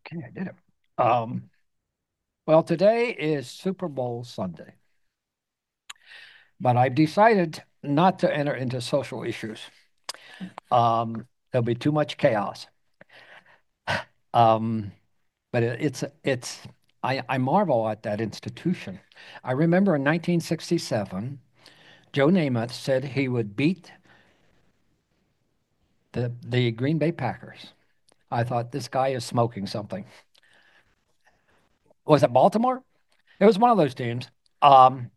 Okay, I did it. Um, well, today is Super Bowl Sunday, but I've decided not to enter into social issues. There'll be too much chaos. Um, but I marvel at that institution. I remember in 1967, Joe Namath said he would beat the Green Bay Packers. I thought this guy is smoking something. Was it Baltimore? It was one of those teams. Um,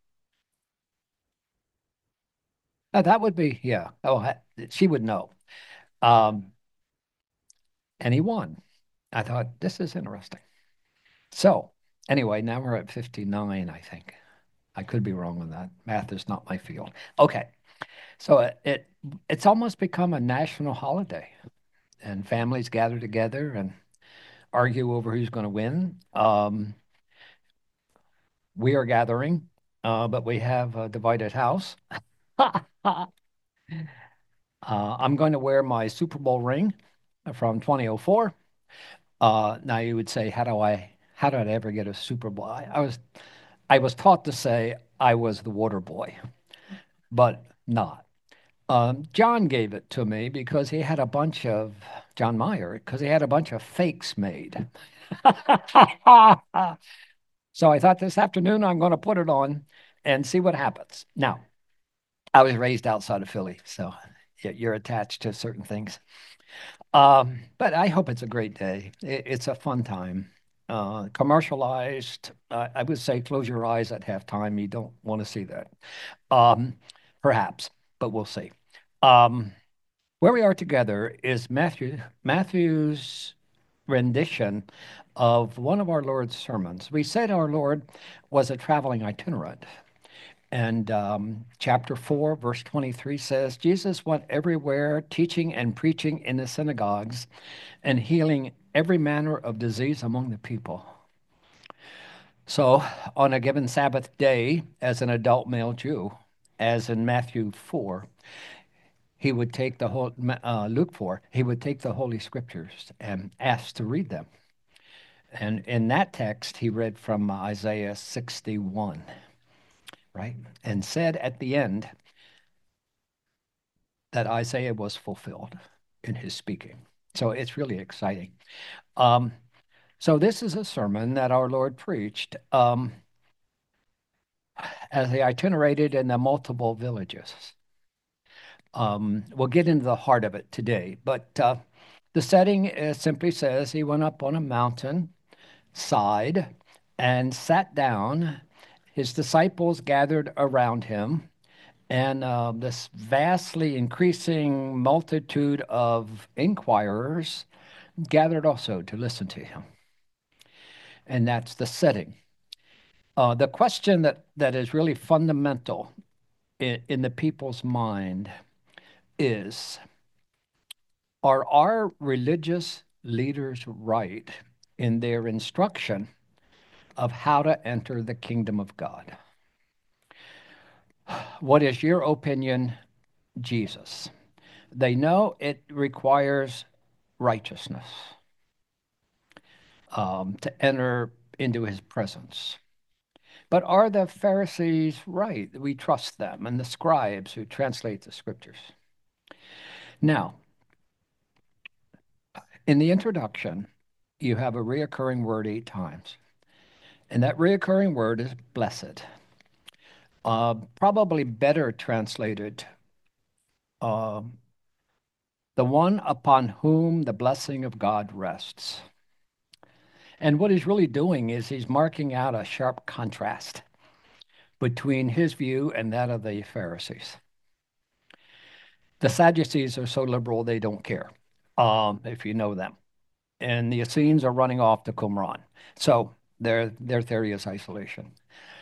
that would be, yeah. She would know. Um, and he won. I thought, this is interesting. So, anyway, now we're at 59, I think. I could be wrong on that. Math is not my field. Okay. So it's almost become a national holiday, and families gather together and argue over who's going to win. We are gathering, but we have a divided house. I'm going to wear my Super Bowl ring from 2004. Now you would say, how did I ever get a Super Bowl? I was taught to say I was the water boy, but not. John gave it to me because he had a bunch of, John Meyer, because he had a bunch of fakes made. So I thought this afternoon I'm going to put it on and see what happens. Now, I was raised outside of Philly, so you're attached to certain things. But I hope it's a great day. It's a fun time. Commercialized, I would say close your eyes at halftime. You don't want to see that. Um, Perhaps, but we'll see. Um, where we are together is Matthew's rendition of one of our Lord's sermons. We said our Lord was a traveling itinerant. And chapter 4, verse 23 says, Jesus went everywhere teaching and preaching in the synagogues and healing every manner of disease among the people. So, on a given Sabbath day, as an adult male Jew, as in Matthew 4, he would take the whole, Luke 4, he would take the Holy Scriptures and ask to read them. And in that text, he read from Isaiah 61, right? And said at the end that Isaiah was fulfilled in his speaking. So it's really exciting. Um, so this is a sermon that our Lord preached as he itinerated in the multiple villages. We'll get into the heart of it today, but the setting simply says he went up on a mountain side and sat down. His disciples gathered around him, and this vastly increasing multitude of inquirers gathered also to listen to him. And that's the setting. The question that is really fundamental in the people's mind is, are our religious leaders right in their instruction of how to enter the kingdom of God? What is your opinion, Jesus? They know it requires righteousness to enter into his presence. But are the Pharisees right? We trust them and the scribes who translate the scriptures. Now, in the introduction, you have a reoccurring word 8 times, and that reoccurring word is blessed. Probably better translated, uh, the one upon whom the blessing of God rests. And what he's really doing is he's marking out a sharp contrast between his view and that of the Pharisees. The Sadducees are so liberal they don't care, if you know them. And the Essenes are running off to Qumran. So their theory is isolation.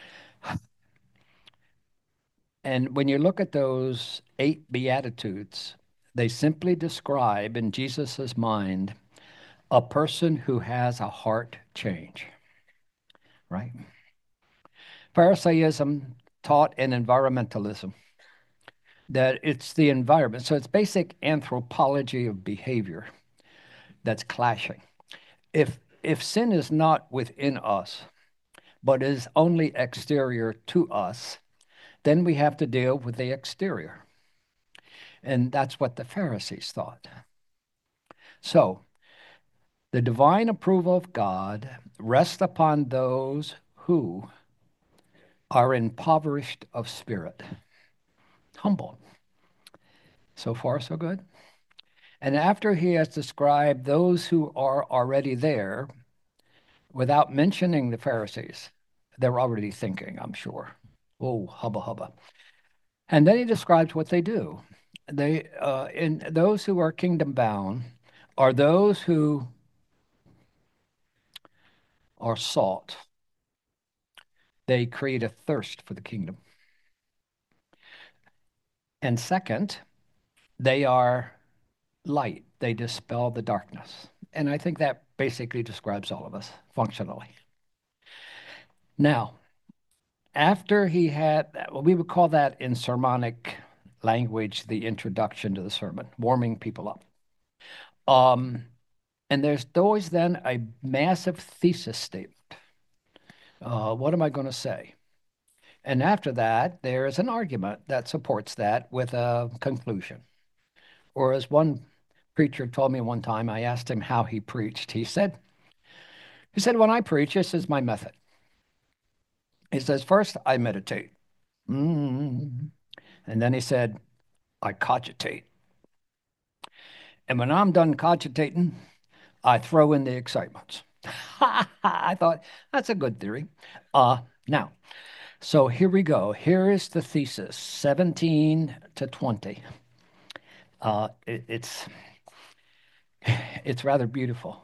And when you look at those 8 Beatitudes, they simply describe in Jesus's mind a person who has a heart change, right? Pharisaism taught in environmentalism that it's the environment. So it's basic anthropology of behavior that's clashing. If if sin is not within us, but is only exterior to us, then we have to deal with the exterior. And that's what the Pharisees thought. So, the divine approval of God rests upon those who are impoverished of spirit, humble. So far, so good. And after he has described those who are already there, without mentioning the Pharisees, they're already thinking, I'm sure, oh, hubba hubba. And then he describes what they do. In those who are kingdom bound are those who are salt. They create a thirst for the kingdom. And second, they are light. They dispel the darkness. And I think that basically describes all of us functionally. Now, after he had, well, we would call that in sermonic language the introduction to the sermon, warming people up. Um, and there's always then a massive thesis statement. What am I going to say? And after that, there is an argument that supports that with a conclusion. Or as one preacher told me one time, I asked him how he preached. He said, when I preach, this is my method. He says, first I meditate. Mm. And then he said, I cogitate. And when I'm done cogitating, I throw in the excitements. I thought that's a good theory. Now, so here we go. Here is the thesis 17 to 20. Uh, it, it's, it's rather beautiful.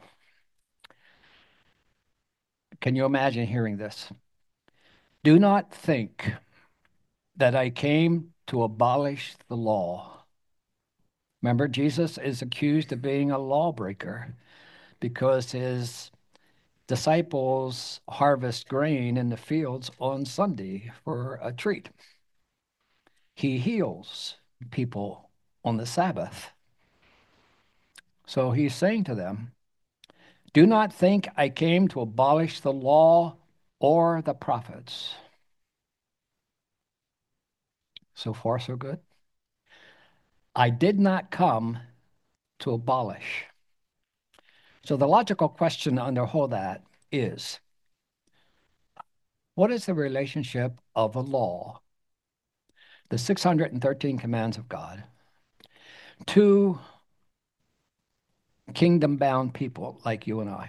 Can you imagine hearing this? Do not think that I came to abolish the law. Remember, Jesus is accused of being a lawbreaker because his disciples harvest grain in the fields on Sunday for a treat. He heals people on the Sabbath. So he's saying to them, do not think I came to abolish the law or the prophets. So far, so good. I did not come to abolish. So the logical question under all that is, what is the relationship of the law, the 613 commands of God, to kingdom bound people like you and I?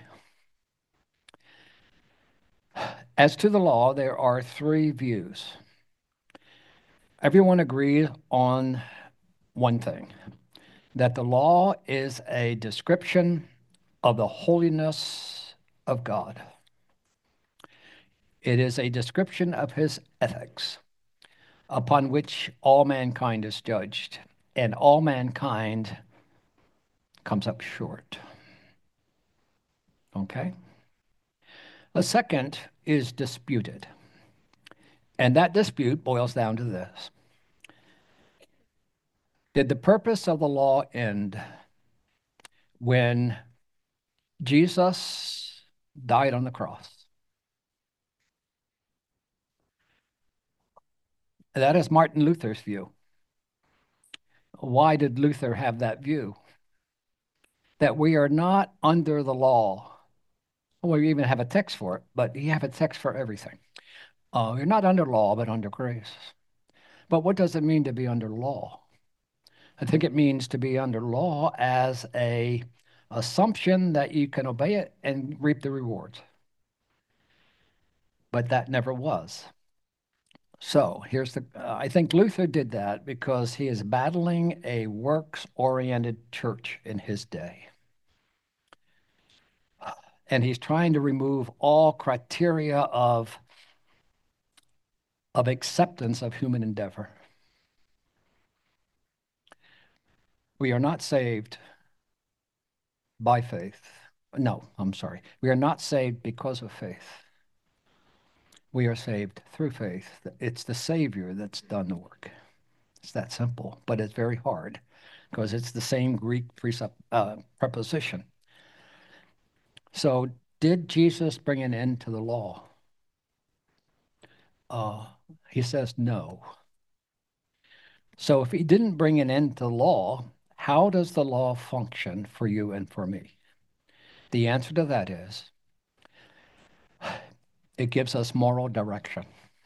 As to the law, there are three views. Everyone agrees on one thing, that the law is a description of the holiness of God. It is a description of his ethics upon which all mankind is judged, and all mankind comes up short. Okay? The second is disputed. And that dispute boils down to this. Did the purpose of the law end when Jesus died on the cross? That is Martin Luther's view. Why did Luther have that view? That we are not under the law. Well, we even have a text for it, but you have a text for everything. You're not under law, but under grace. But what does it mean to be under law? I think it means to be under law as a assumption that you can obey it and reap the rewards. But that never was. So here's I think Luther did that because he is battling a works-oriented church in his day. And he's trying to remove all criteria of acceptance of human endeavor. We are not saved by faith. No, I'm sorry. We are not saved because of faith. We are saved through faith. It's the Savior that's done the work. It's that simple, but it's very hard because it's the same Greek preposition. So Did Jesus bring an end to the law? Uh, he says no. So if he didn't bring an end to the law, how does the law function for you and for me? The answer to that is it gives us moral direction.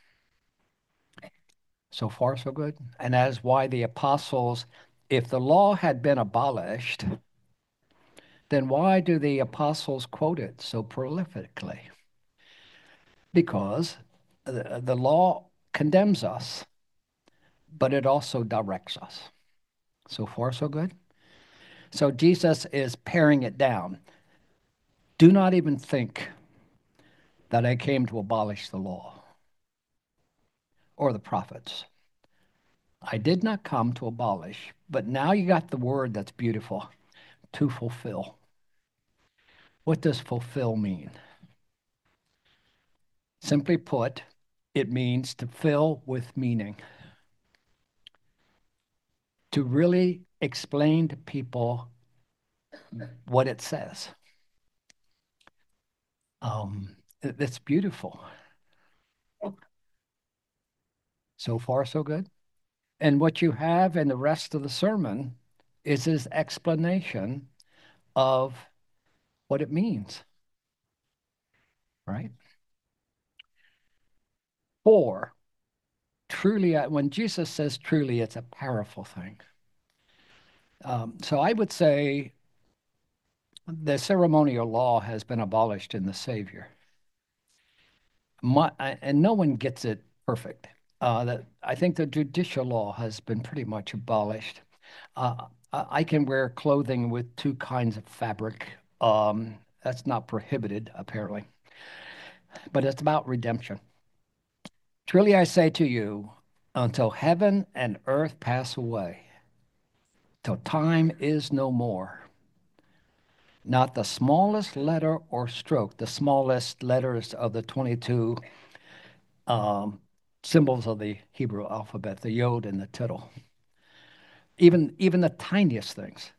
So far, so good. And that is why the apostles, if the law had been abolished, then why do the apostles quote it so prolifically? Because the law condemns us, but it also directs us. So far, so good. So Jesus is paring it down. Do not even think that I came to abolish the law or the prophets. I did not come to abolish, but now you got the word that's beautiful, to fulfill. What does fulfill mean? Simply put, it means to fill with meaning, to really explain to people what it says. It's beautiful. So far, so good. And what you have in the rest of the sermon is his explanation of what it means, right? For truly, when Jesus says truly, it's a powerful thing. So I would say the ceremonial law has been abolished in the Savior. And no one gets it perfect. I think the judicial law has been pretty much abolished. I can wear clothing with two kinds of fabric. That's not prohibited, apparently, but it's about redemption. Truly, I say to you, until heaven and earth pass away, till time is no more, not the smallest letter or stroke, the smallest letters of the 22 um, symbols of the Hebrew alphabet, the yod and the tittle, even the tiniest things,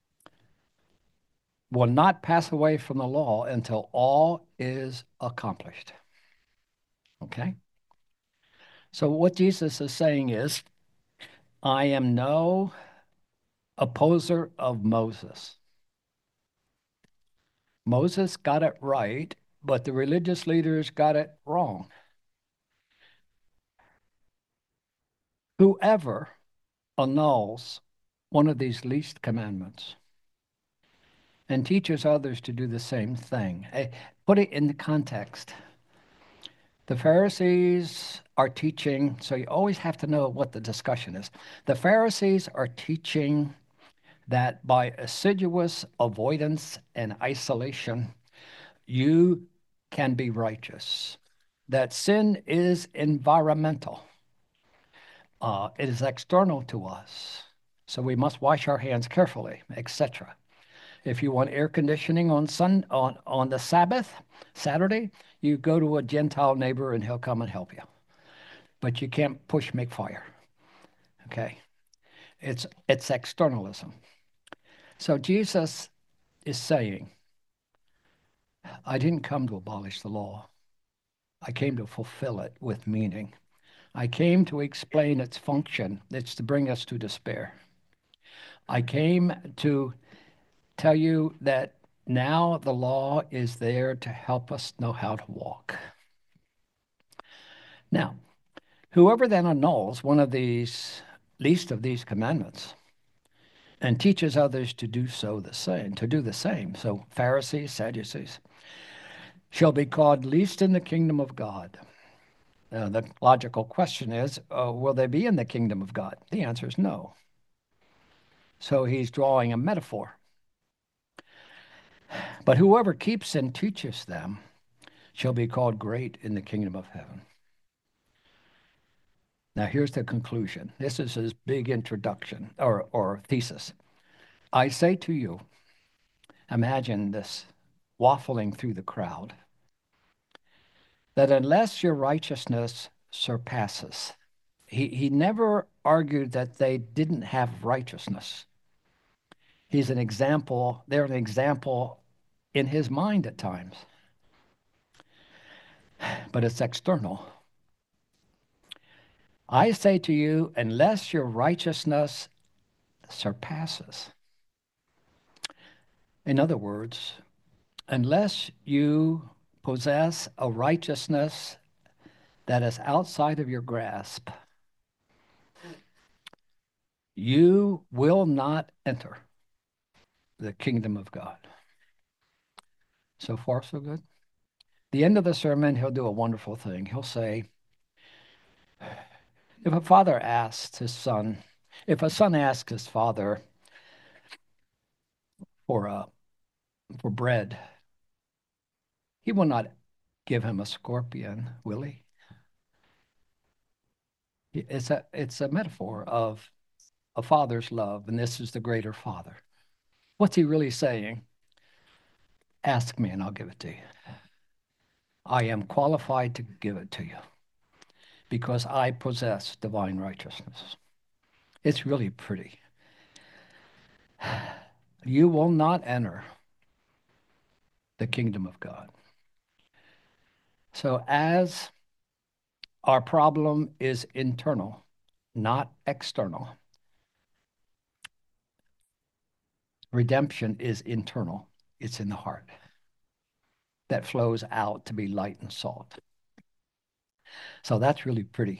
will not pass away from the law until all is accomplished. Okay? So what Jesus is saying is, I am no opposer of Moses. Moses got it right, but the religious leaders got it wrong. Whoever annuls one of these least commandments and teaches others to do the same thing. Put it in the context. The Pharisees are teaching, so you always have to know what the discussion is. The Pharisees are teaching that by assiduous avoidance and isolation, you can be righteous. That sin is environmental. It is external to us. So we must wash our hands carefully, etc. If you want air conditioning on the Sabbath, Saturday, you go to a Gentile neighbor and he'll come and help you. But you can't make fire. Okay? It's externalism. So Jesus is saying, I didn't come to abolish the law. I came to fulfill it with meaning. I came to explain its function. It's to bring us to despair. I came to tell you that now the law is there to help us know how to walk. Now, whoever then annuls one of these, least of these commandments, and teaches others to do so the same, to do the same, so Pharisees, Sadducees, shall be called least in the kingdom of God. The logical question is, will they be in the kingdom of God? The answer is no. So he's drawing a metaphor. But whoever keeps and teaches them shall be called great in the kingdom of heaven. Now, here's the conclusion. This is his big introduction or thesis. I say to you, imagine this waffling through the crowd, that unless your righteousness surpasses, he never argued that they didn't have righteousness. He's an example, they're an example in his mind at times. but it's external. I say to you, unless your righteousness surpasses. In other words, unless you possess a righteousness that is outside of your grasp, you will not enter the kingdom of God. So far, so good. The end of the sermon, he'll do a wonderful thing. He'll say, if a father asks his son, if a son asks his father for for bread, he will not give him a scorpion, will he? It's a metaphor of a father's love, and this is the greater father. What's he really saying? Ask me and I'll give it to you. I am qualified to give it to you because I possess divine righteousness. It's really pretty. You will not enter the kingdom of God. So, as our problem is internal, not external, redemption is internal, it's in the heart that flows out to be light and salt. So, that's really pretty.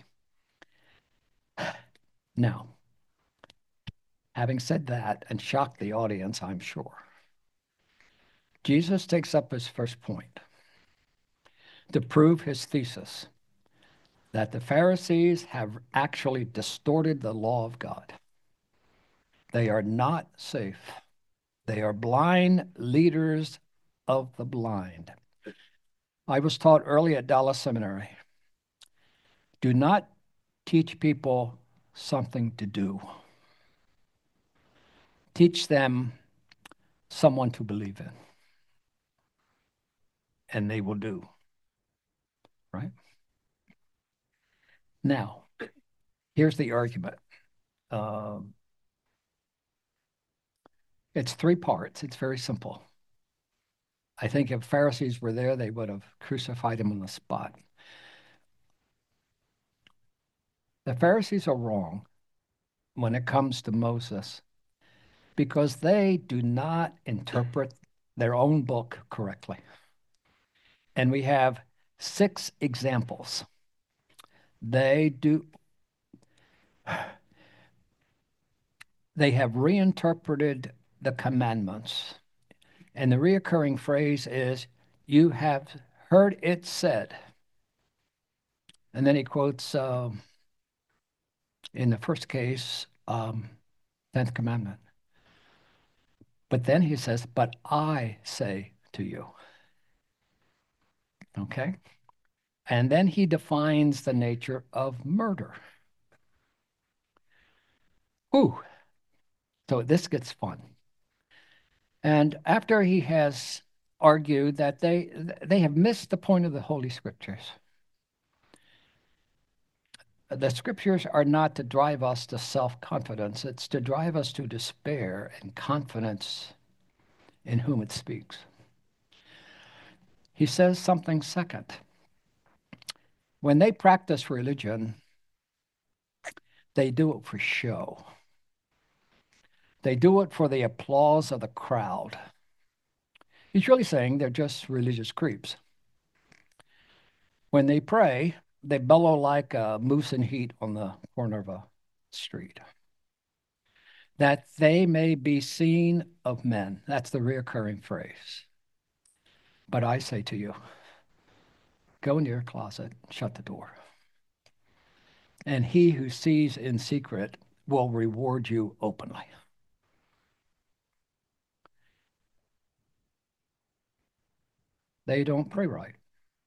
Now, having said that and shocked the audience, I'm sure, Jesus takes up his first point to prove his thesis that the Pharisees have actually distorted the law of God. They are not safe. They are blind leaders of the blind. I was taught early at Dallas Seminary, do not teach people something to do. Teach them someone to believe in, and they will do, right? Now, here's the argument. Um, it's three parts. It's very simple. I think if Pharisees were there, they would have crucified him on the spot. The Pharisees are wrong when it comes to Moses because they do not interpret their own book correctly. And we have 6 examples. They do they have reinterpreted the commandments. And the reoccurring phrase is, you have heard it said. And then he quotes, in the first case, 10th commandment. But then he says, but I say to you. Okay? And then he defines the nature of murder. Ooh, so this gets fun. And after he has argued that they have missed the point of the Holy Scriptures, the Scriptures are not to drive us to self-confidence. It's to drive us to despair and confidence in whom it speaks. He says something second. When they practice religion, they do it for show. They do it for the applause of the crowd. He's really saying they're just religious creeps. When they pray, they bellow like a moose in heat on the corner of a street. That they may be seen of men. That's the reoccurring phrase. But I say to you, go into your closet, shut the door. And he who sees in secret will reward you openly. They don't pray right.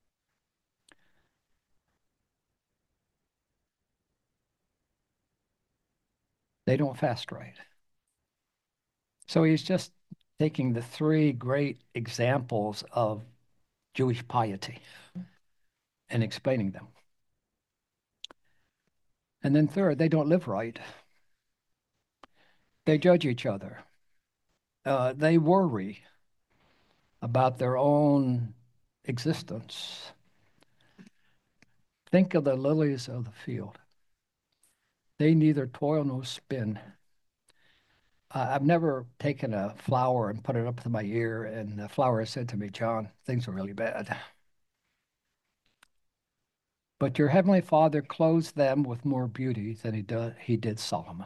They don't fast right. So he's just taking the 3 great examples of Jewish piety and explaining them. And then third, they don't live right. They judge each other. They worry about their own existence. Think of the lilies of the field. They neither toil nor spin. I've never taken a flower and put it up to my ear, and the flower said to me, John, things are really bad. But your heavenly Father clothes them with more beauty than he did Solomon.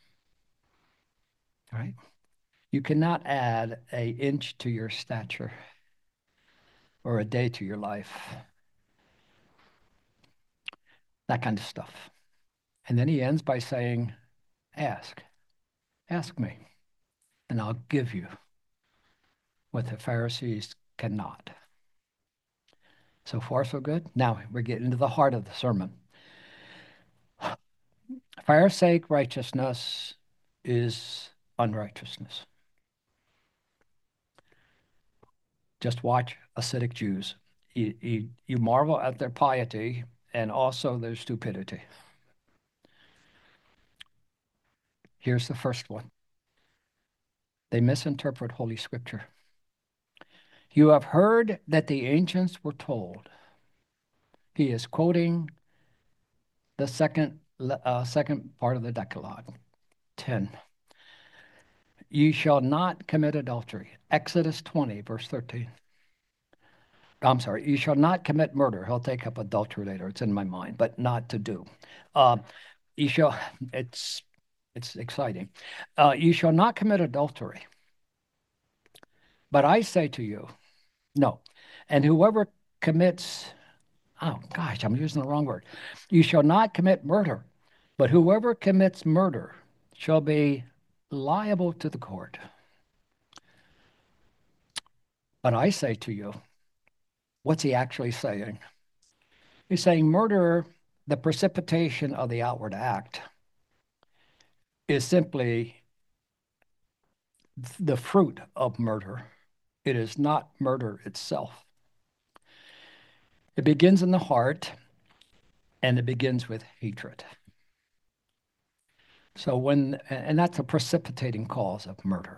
Right? You cannot add an inch to your stature or a day to your life. That kind of stuff. And then he ends by saying, ask, ask me, and I'll give you what the Pharisees cannot. So far, so good. Now we're getting to the heart of the sermon. Pharisaic righteousness is unrighteousness. Just watch Hasidic Jews. You marvel at their piety and also their stupidity. Here's the first one. They misinterpret Holy Scripture. You have heard that the ancients were told. He is quoting the second part of the Decalogue, 10. You shall not commit adultery. Exodus 20, verse 13. I'm sorry, you shall not commit murder. He'll take up adultery later. It's in my mind, but not to do. Uh, you shall, it's exciting. You shall not commit adultery. But I say to you, no. And whoever commits, oh gosh, I'm using the wrong word. You shall not commit murder, but whoever commits murder shall be liable to the court. But I say to you, what's he actually saying? He's saying murder, the precipitation of the outward act, is simply the fruit of murder. It is not murder itself. It begins in the heart and it begins with hatred. So and that's a precipitating cause of murder.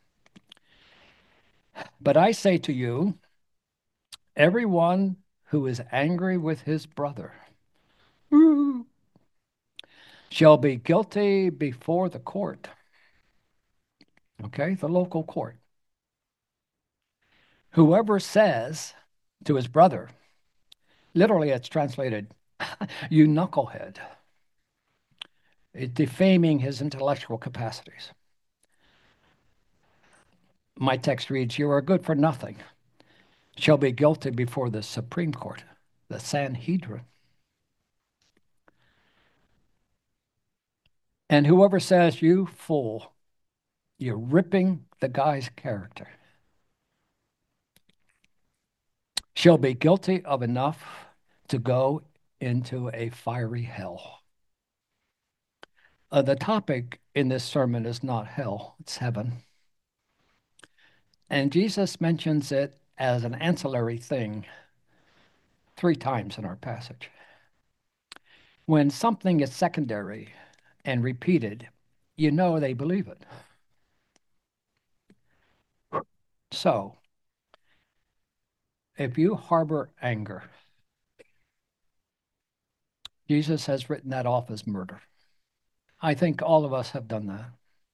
But I say to you, everyone who is angry with his brother shall be guilty before the court. Okay, the local court. Whoever says to his brother, literally it's translated, you knucklehead, defaming his intellectual capacities. My text reads, you are good for nothing, shall be guilty before the Supreme Court, the Sanhedrin. And whoever says, you fool, you're ripping the guy's character, shall be guilty of enough to go into a fiery hell. The topic in this sermon is not hell, it's heaven. And Jesus mentions it as an ancillary thing 3 times in our passage. When something is secondary and repeated, you know they believe it. So, if you harbor anger, Jesus has written that off as murder. I think all of us have done that.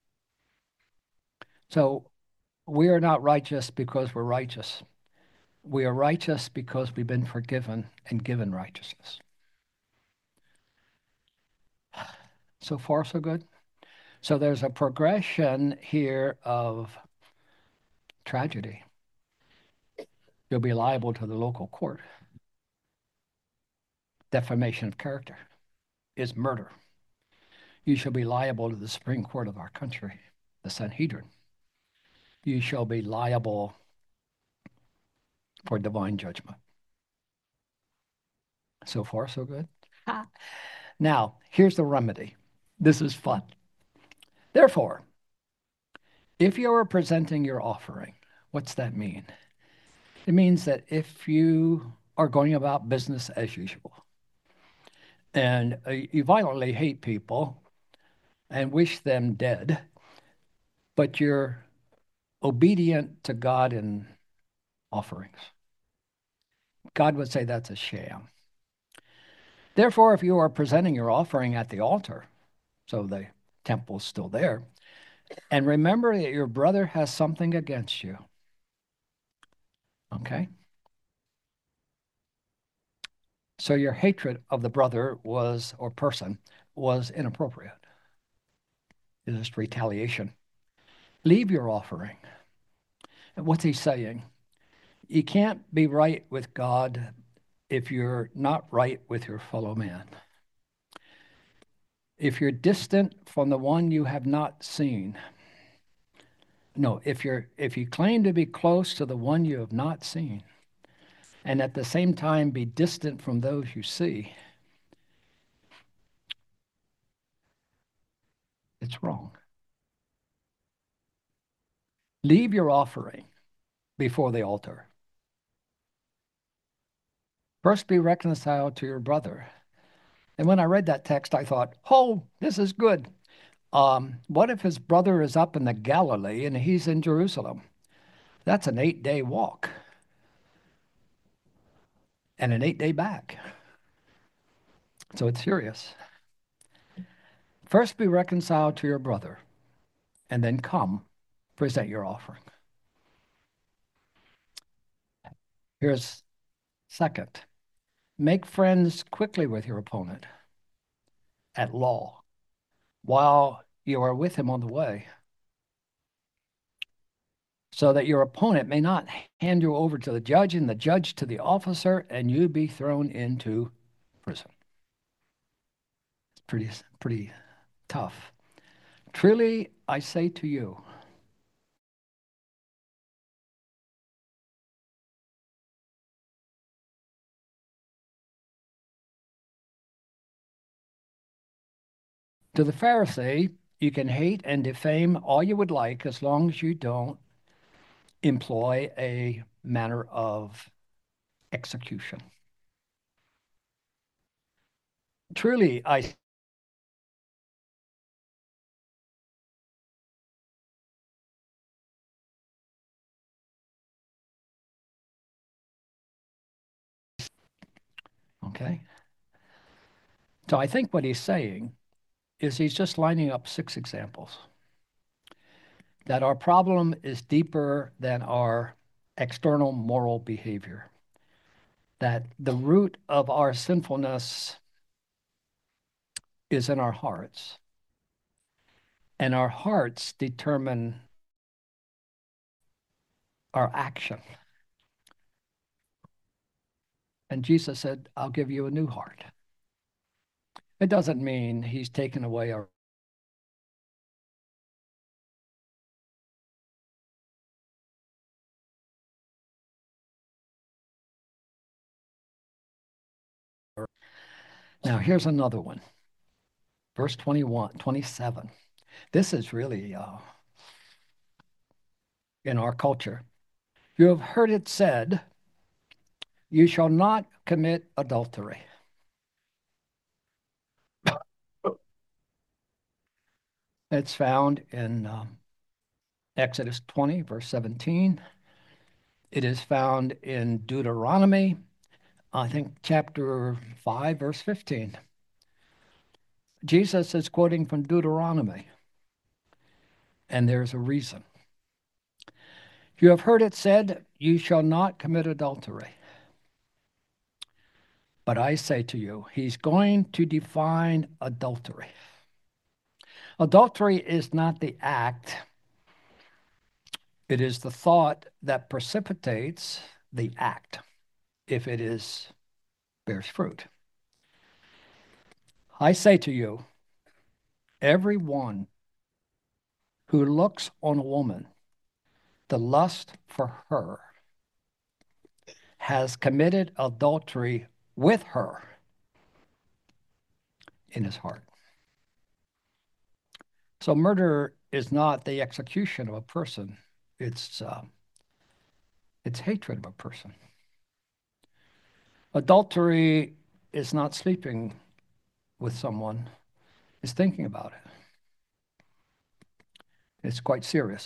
So, we are not righteous because we're righteous. We are righteous because we've been forgiven and given righteousness. So far, so good. So there's a progression here of tragedy. You'll be liable to the local court. Defamation of character is murder. You shall be liable to the Supreme Court of our country, the Sanhedrin. You shall be liable for divine judgment. So far, so good. Now, here's the remedy. This is fun. Therefore, if you are presenting your offering, what's that mean? It means that if you are going about business as usual and you violently hate people and wish them dead, but you're obedient to God in offerings, God would say that's a sham. Therefore, if you are presenting your offering at the altar, so the temple's still there, and remember that your brother has something against you, okay? So your hatred of the brother was, or person, was inappropriate. It is retaliation. Leave your offering. And what's he saying? You can't be right with God if you're not right with your fellow man. If you're distant from the one you have not seen, no, if you claim to be close to the one you have not seen, and at the same time be distant from those you see, it's wrong. Leave your offering before the altar. First be reconciled to your brother. And when I read that text, I thought, oh, this is good. What if his brother is up in the Galilee and he's in Jerusalem? That's an 8-day walk and an 8-day back. So it's serious. First be reconciled to your brother, and then come present your offering. Here's second, make friends quickly with your opponent at law while you are with him on the way, so that your opponent may not hand you over to the judge and the judge to the officer and you be thrown into prison. It's pretty tough. Truly, I say to you, to the Pharisee, you can hate and defame all you would like as long as you don't employ a manner of execution. Truly, I, okay. So I think what he's saying is he's just lining up 6 examples that our problem is deeper than our external moral behavior, that the root of our sinfulness is in our hearts, and our hearts determine our action. And Jesus said, I'll give you a new heart. It doesn't mean he's taken away our. Now, here's another one. Verse 21, 27. This is really in our culture. You have heard it said, you shall not commit adultery. It's found in Exodus 20, verse 17. It is found in Deuteronomy, I think chapter 5, verse 15. Jesus is quoting from Deuteronomy, and there's a reason. You have heard it said, you shall not commit adultery. But I say to you, he's going to define adultery. Adultery is not the act, it is the thought that precipitates the act if it is bears fruit. I say to you, everyone who looks on a woman to lust for her has committed adultery with her in his heart. So murder is not the execution of a person, it's hatred of a person. Adultery is not sleeping with someone, it's thinking about it. It's quite serious.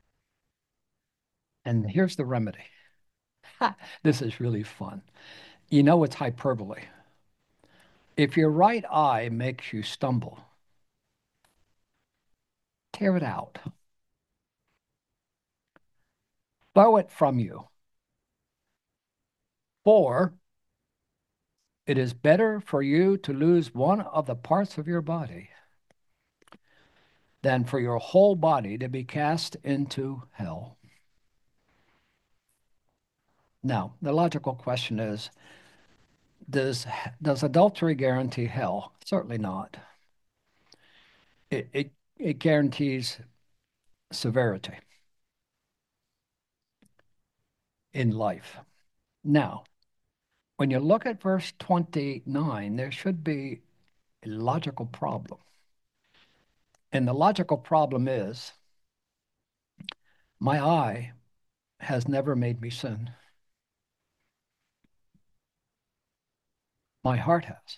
And here's the remedy. This is really fun. You know it's hyperbole. If your right eye makes you stumble, tear it out, throw it from you. For it is better for you to lose one of the parts of your body than for your whole body to be cast into hell. Now, the logical question is, does does adultery guarantee hell? Certainly not. It guarantees severity in life. Now, when you look at verse 29, there should be a logical problem. And the logical problem is my eye has never made me sin. My heart has.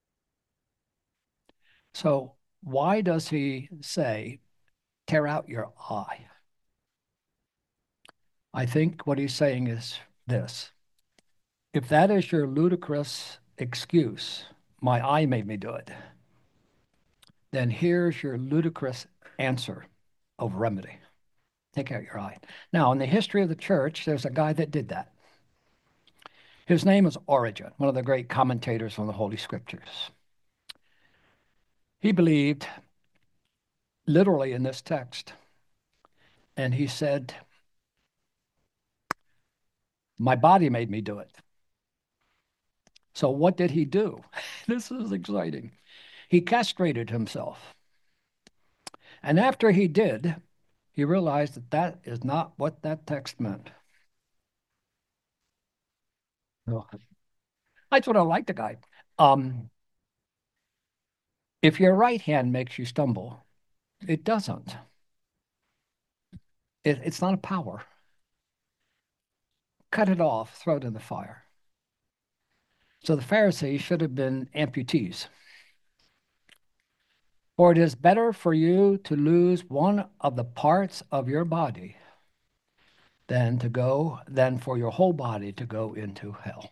So why does he say, tear out your eye? I think what he's saying is this. If that is your ludicrous excuse, my eye made me do it, then here's your ludicrous answer of remedy. Take out your eye. Now, in the history of the church, there's a guy that did that. His name is Origen, one of the great commentators on the Holy Scriptures. He believed literally in this text, and he said, my body made me do it. So what did he do? This is exciting. He castrated himself. And after he did, he realized that that is not what that text meant. No. That's what I like the guy. Um, if your right hand makes you stumble, it doesn't. It's not a power. Cut it off, throw it in the fire. So the Pharisees should have been amputees. For it is better for you to lose one of the parts of your body than for your whole body to go into hell.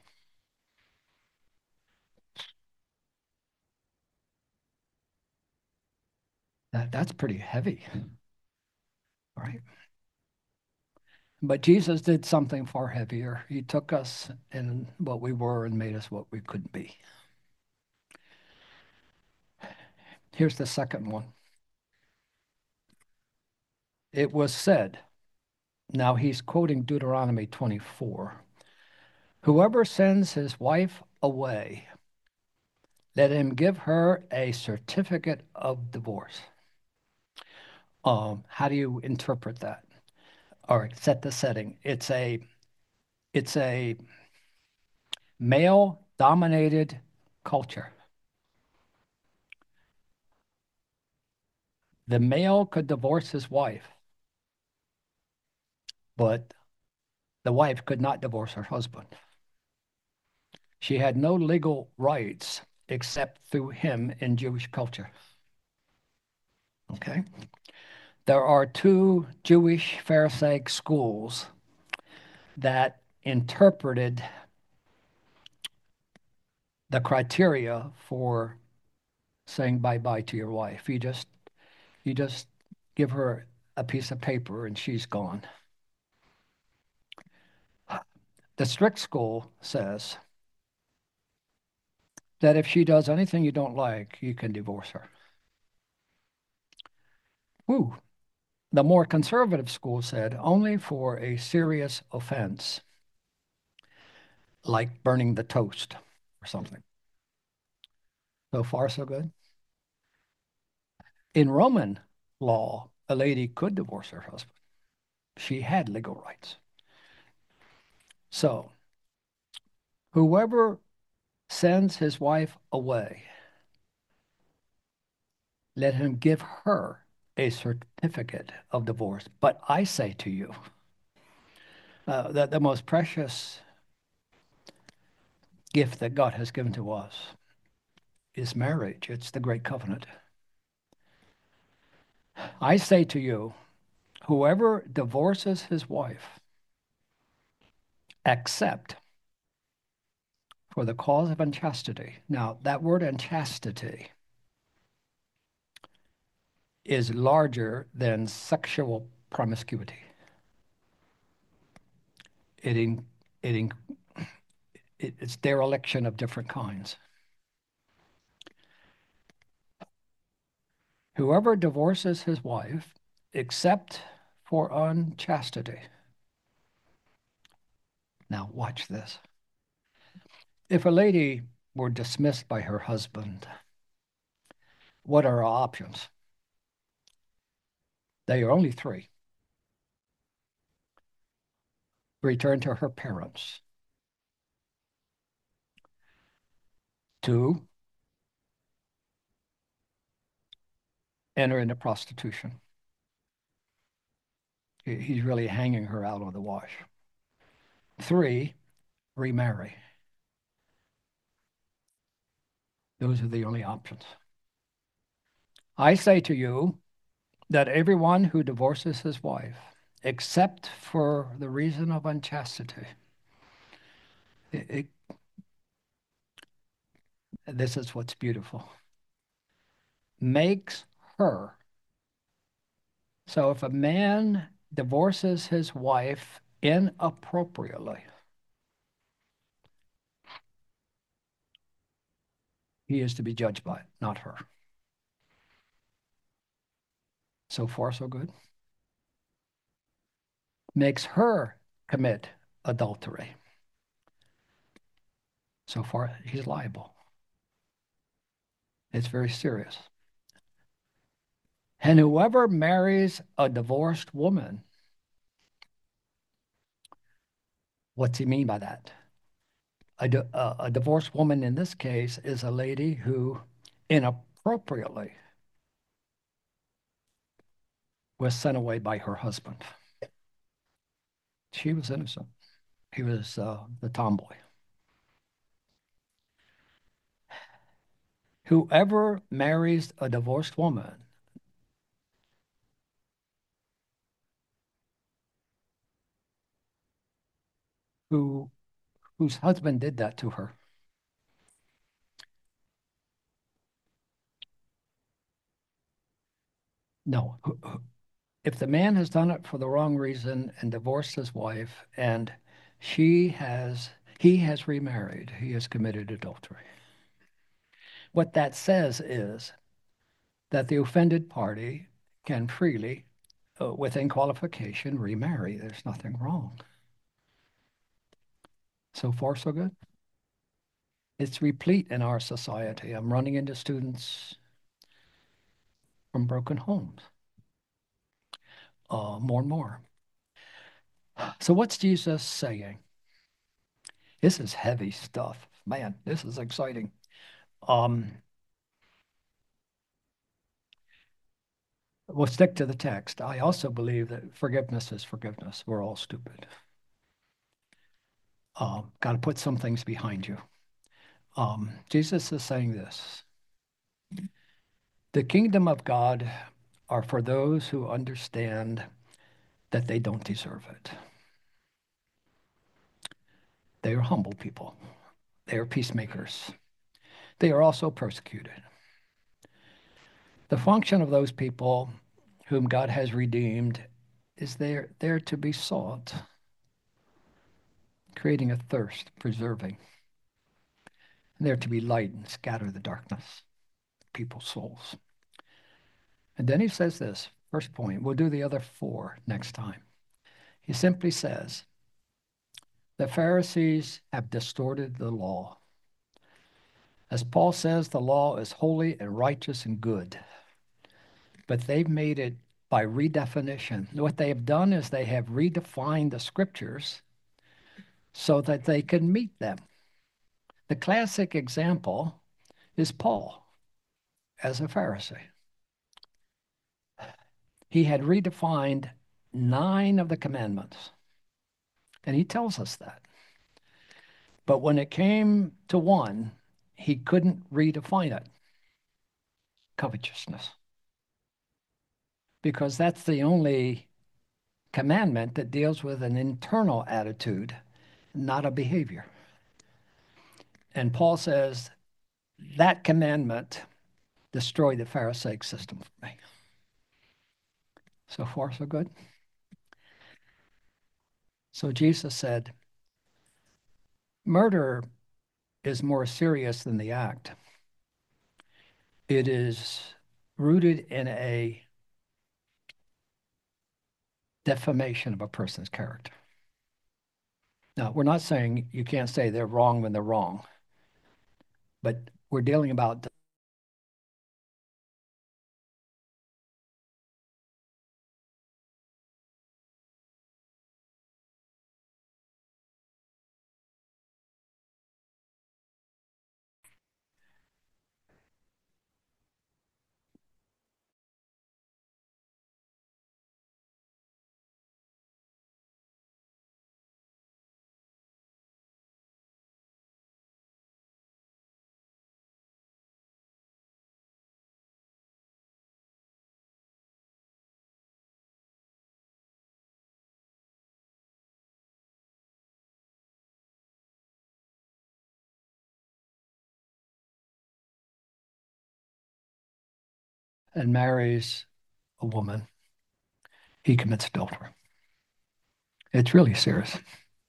That's pretty heavy, right? But Jesus did something far heavier. He took us in what we were and made us what we couldn't be. Here's the second one. It was said, now he's quoting Deuteronomy 24, whoever sends his wife away, let him give her a certificate of divorce. How do you interpret that? All right, set the setting. It's a male-dominated culture. The male could divorce his wife, but the wife could not divorce her husband. She had no legal rights except through him in Jewish culture. Okay? There are two Jewish Pharisaic schools that interpreted the criteria for saying bye-bye to your wife. You just give her a piece of paper and she's gone. The strict school says that if she does anything you don't like, you can divorce her. Woo. The more conservative school said only for a serious offense, like burning the toast or something. So far, so good. In Roman law, a lady could divorce her husband. She had legal rights. So, whoever sends his wife away, let him give her a certificate of divorce. But I say to you that the most precious gift that God has given to us is marriage. It's the great covenant. I say to you, whoever divorces his wife, except for the cause of unchastity. Now, that word unchastity is larger than sexual promiscuity. It, in, it, in, it's dereliction of different kinds. Whoever divorces his wife, except for unchastity. Now, watch this. If a lady were dismissed by her husband, what are our options? They are only three: return to her parents, two, enter into prostitution. He's really hanging her out on the wash. Three, remarry. Those are the only options. I say to you that everyone who divorces his wife, except for the reason of unchastity, it, it, this is what's beautiful, makes her. So if a man divorces his wife inappropriately, he is to be judged by it, not her. So far, so good. Makes her commit adultery. So far, he's liable. It's very serious. And whoever marries a divorced woman, what's he mean by that? A divorced woman in this case is a lady who inappropriately was sent away by her husband. She was innocent. He was the tomboy. Whoever marries a divorced woman who whose husband did that to her. No, if the man has done it for the wrong reason and divorced his wife and she has he has remarried, he has committed adultery. What that says is that the offended party can freely, within qualification, remarry. There's nothing wrong. So far, so good. It's replete in our society. I'm running into students from broken homes more and more. So, what's Jesus saying? This is heavy stuff. Man, this is exciting. Um, we'll stick to the text. I also believe that forgiveness is forgiveness. We're all stupid. Got to put some things behind you. Jesus is saying this: the kingdom of God are for those who understand that they don't deserve it. They are humble people. They are peacemakers. They are also persecuted. The function of those people whom God has redeemed is they're to be sought, creating a thirst, preserving. And they're to be light and scatter the darkness, people's souls. And then he says this, first point, we'll do the other four next time. He simply says, the Pharisees have distorted the law. As Paul says, the law is holy and righteous and good, but they've made it by redefinition. What they have done is they have redefined the scriptures so that they can meet them. The classic example is Paul as a Pharisee. He had redefined 9 of the commandments, and he tells us that. But when it came to one, he couldn't redefine it: covetousness. Because that's the only commandment that deals with an internal attitude, not a behavior. And Paul says that commandment destroyed the Pharisaic system for me. So far, so good. So Jesus said, murder is more serious than the act. It is rooted in a defamation of a person's character. Now, we're not saying you can't say they're wrong when they're wrong, but we're dealing about and marries a woman, he commits adultery. It's really serious.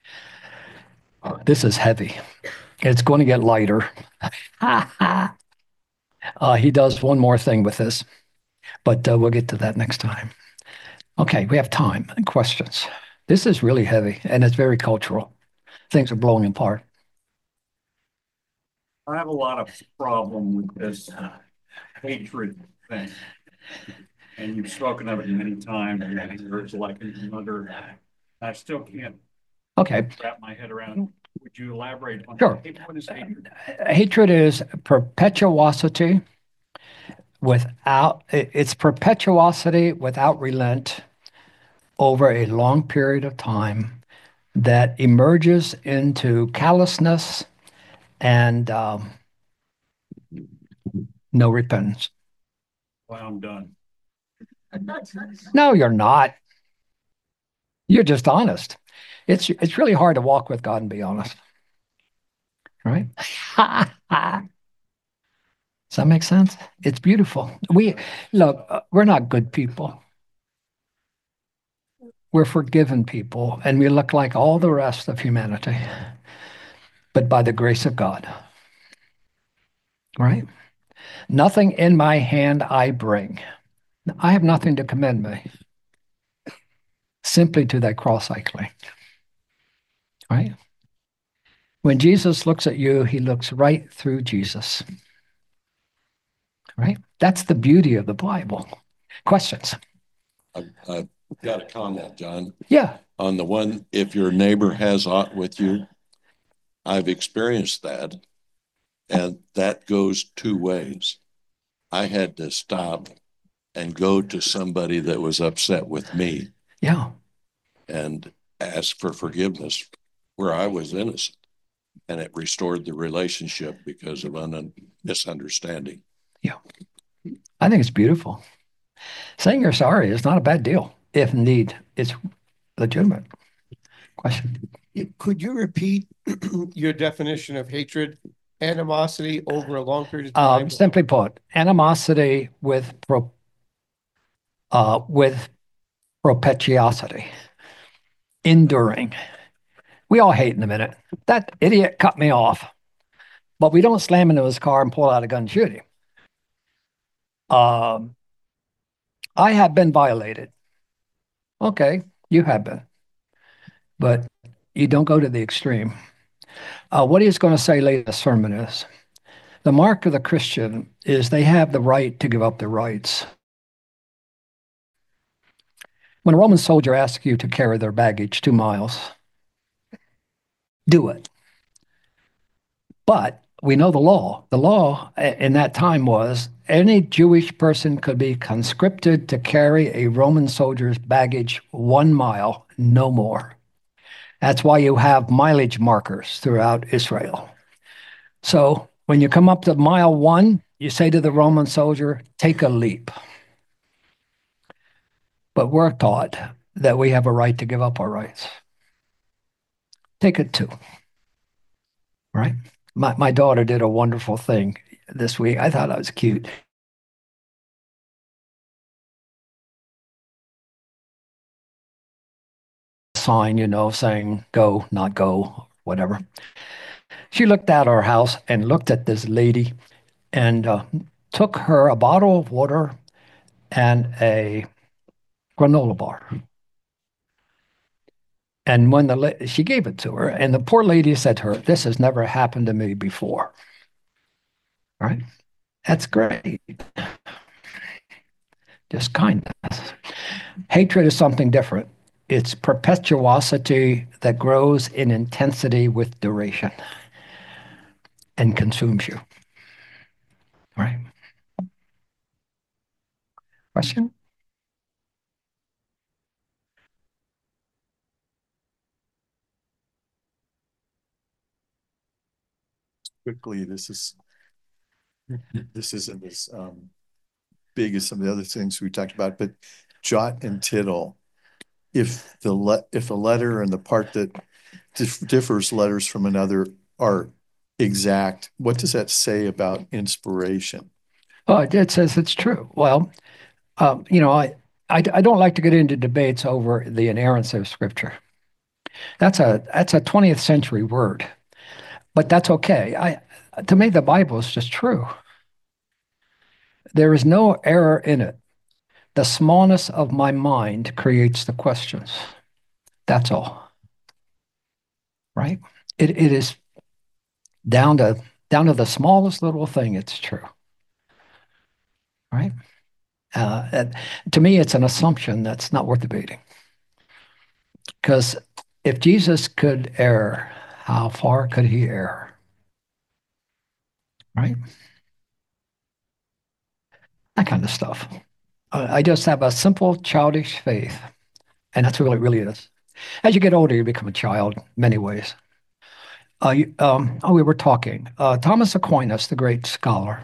This is heavy. It's going to get lighter. He does one more thing with this, but we'll get to that next time. Okay, we have time and questions. This is really heavy and it's very cultural. Things are blowing apart. I have a lot of problem with this hatred thing. And you've spoken of it many times, and there's like another, I still can't Okay, wrap my head around. Would you elaborate on sure. what is hatred? Hatred is perpetuosity it's perpetuosity without relent over a long period of time that emerges into callousness and no repentance. Well, I'm done. No, you're not. You're just honest. It's really hard to walk with God and be honest, right? Does that make sense? It's beautiful. We're not good people. We're forgiven people, and we look like all the rest of humanity, but by the grace of God, right? Nothing in my hand I bring. I have nothing to commend me. Simply to that cross I cling, right? When Jesus looks at you, he looks right through Jesus, right? That's the beauty of the Bible. Questions? I've got a comment, John. Yeah. On the one, if your neighbor has aught with you, I've experienced that, and that goes two ways. I had to stop and go to somebody that was upset with me. Yeah. And ask for forgiveness where I was innocent. And it restored the relationship because of misunderstanding. Yeah. I think it's beautiful. Saying you're sorry is not a bad deal, if indeed it's legitimate. Question. Could you repeat your definition of hatred? Animosity over a long period of time? Simply put, animosity with perpetuosity, enduring. We all hate in a minute. That idiot cut me off, but we don't slam into his car and pull out a gun and shoot him. I have been violated. Okay, you have been, but you don't go to the extreme. What he's going to say later in the sermon is the mark of the Christian is they have the right to give up their rights. When a Roman soldier asks you to carry their baggage 2 miles, do it. But we know the law. The law in that time was any Jewish person could be conscripted to carry a Roman soldier's baggage 1 mile, no more. That's why you have mileage markers throughout Israel. So when you come up to mile 1, you say to the Roman soldier, take a leap. But we're taught that we have a right to give up our rights. Take it 2, right? My daughter did a wonderful thing this week. I thought it was cute. Sign, saying go, not go, whatever. She looked at our house and looked at this lady and took her a bottle of water and a granola bar. And when she gave it to her, and the poor lady said to her, "This has never happened to me before." Right? That's great. Just kindness. Hatred is something different. It's perpetuosity that grows in intensity with duration and consumes you. Right? Question? Quickly, this isn't as big as some of the other things we talked about, but jot and tittle. If a letter and the part that differs letters from another are exact, what does that say about inspiration? Oh, it says it's true. Well, I don't like to get into debates over the inerrancy of Scripture. That's a 20th century word, but that's okay. To me, the Bible is just true. There is no error in it. The smallness of my mind creates the questions. That's all. Right? It is down to the smallest little thing. It's true. Right? To me, it's an assumption that's not worth debating. Because if Jesus could err, how far could he err? Right? That kind of stuff. I just have a simple childish faith, and that's what it really is. As you get older, you become a child in many ways. We were talking. Thomas Aquinas, the great scholar.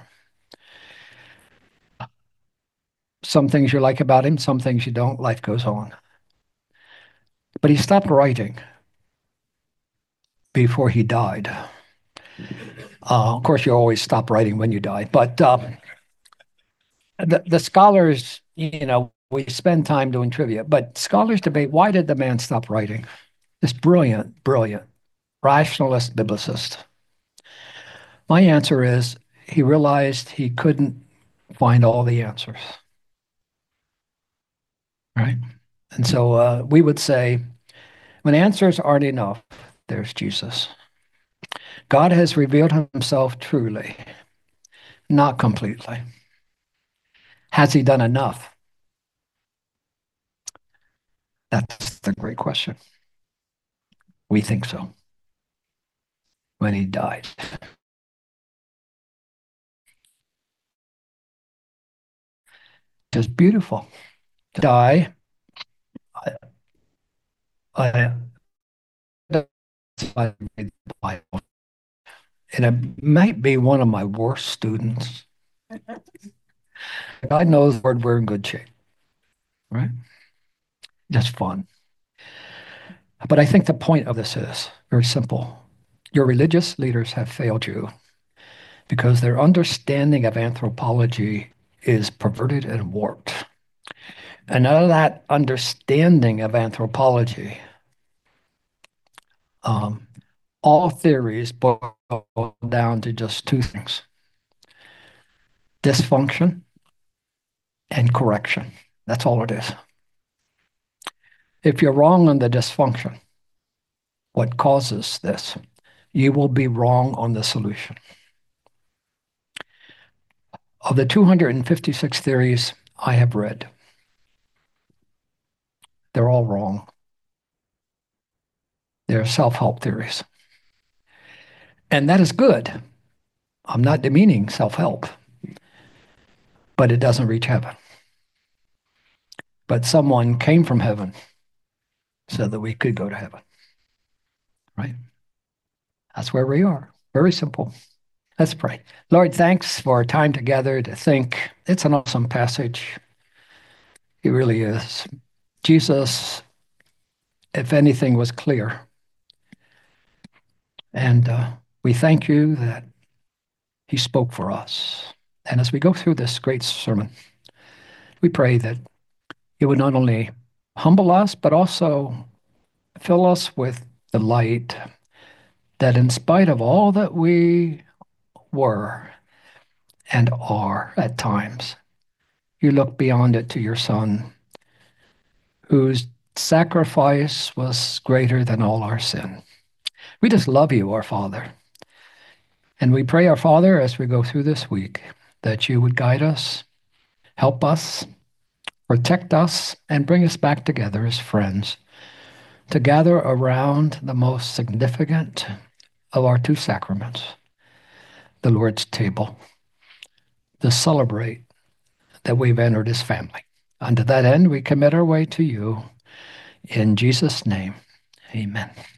Some things you like about him, some things you don't. Life goes on. But he stopped writing before he died. Of course, you always stop writing when you die. But the scholars, we spend time doing trivia, but scholars debate, why did the man stop writing? This brilliant, brilliant rationalist biblicist. My answer is he realized he couldn't find all the answers. Right? And so we would say, when answers aren't enough, there's Jesus. God has revealed himself truly, not completely. Has he done enough? That's the great question. We think so. When he died. Just beautiful. To die. I read the Bible. And it might be one of my worst students. God knows we're in good shape. Right? Just fun. But I think the point of this is very simple. Your religious leaders have failed you because their understanding of anthropology is perverted and warped. And out of that understanding of anthropology, all theories boil down to just two things: dysfunction and correction. That's all it is. If you're wrong on the dysfunction, what causes this, you will be wrong on the solution. Of the 256 theories I have read, they're all wrong. They're self-help theories. And that is good. I'm not demeaning self-help, but it doesn't reach heaven. But someone came from heaven so that we could go to heaven. Right? That's where we are. Very simple. Let's pray. Lord, thanks for our time together to think. It's an awesome passage. It really is. Jesus, if anything, was clear. And We thank you that he spoke for us. And as we go through this great sermon, we pray that you would not only humble us, but also fill us with delight that in spite of all that we were and are at times, you look beyond it to your Son, whose sacrifice was greater than all our sin. We just love you, our Father. And we pray, our Father, as we go through this week, that you would guide us, help us, protect us, and bring us back together as friends to gather around the most significant of our two sacraments, the Lord's table, to celebrate that we've entered his family. Unto that end, we commit our way to you. In Jesus' name, amen.